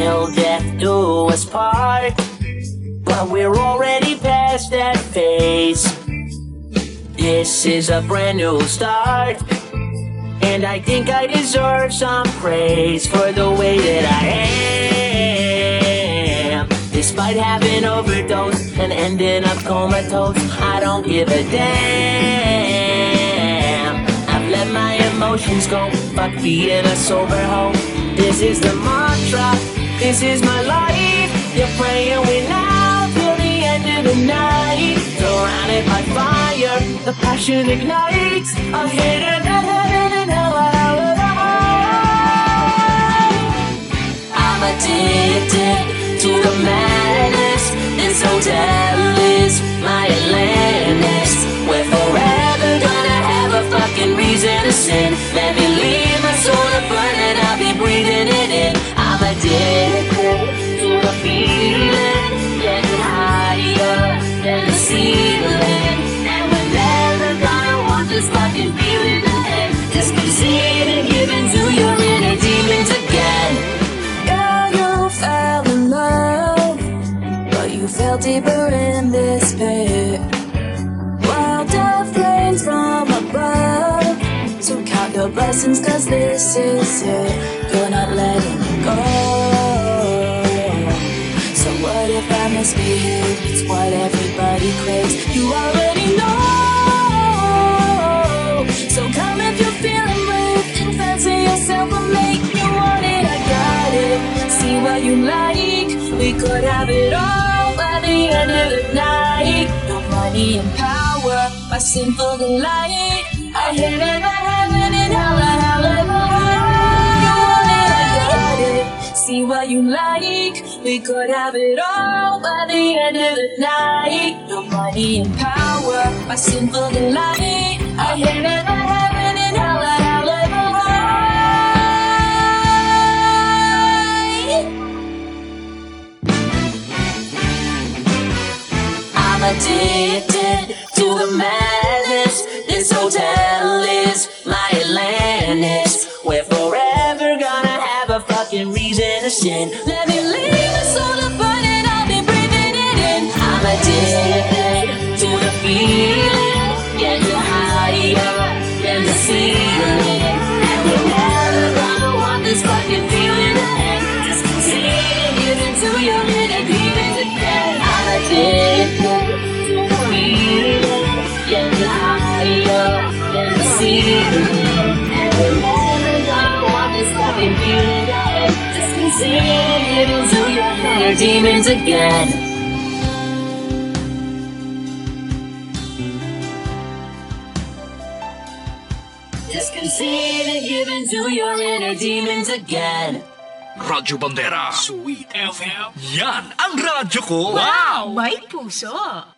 till death do us part. But we're already past that phase. This is a brand new start, and I think I deserve some praise for the way that I am. Despite having overdosed and ending up comatose, I don't give a damn. I've let my emotions go, fuck being a sober hoe. This is the mantra, this is my life. You're praying with now till the end of the night. Surrounded by fire, the passion ignites. I'm hidden in heaven and hell. I'm addicted to the madness. This hotel is my Atlantis. We're forever gonna have a fucking reason to sin. Let me leave my soul to burn and I'll be breathing it in. I'm addicted to the feeling, getting higher than the ceiling. And we're never gonna want this fucking feeling again. Just concede and give in to your inner demons again. Girl, you fell in love, but you fell deeper in this pit. Wild dove flames from above, so count your blessings, cause this is it. You're not letting it go. So what if I misbehave? It's what everybody craves. You already know. So come if you're feeling brave and fancy yourself a mate. You want it, I got it. See what you like. We could have it all by the end of the night. No money and power, my sinful delight. I hit it, I heaven and hell, you want it, I got it. See what you like. We could have it all by the end of the night. No money and power, my sinful delight. I hit it, I heaven and hell, I'm addicted to the madness. This hotel is my Atlantis. We're forever gonna have a fucking reason to sin. Let me leave the soul to burn and I'll be breathing it in. I'm addicted to the feeling, getting higher than the ceiling. And we're never gonna want this fucking feeling again. Just concede and give into your inner demons again. I'm addicted to the feeling, getting higher than the ceiling. And we're never gonna want this fucking feeling again. Just concede and give into your inner demons again. Just concede and give into your inner demons again. Radyo Bandera. Sweet FM. Yan ang radyo ko. Wow! May puso!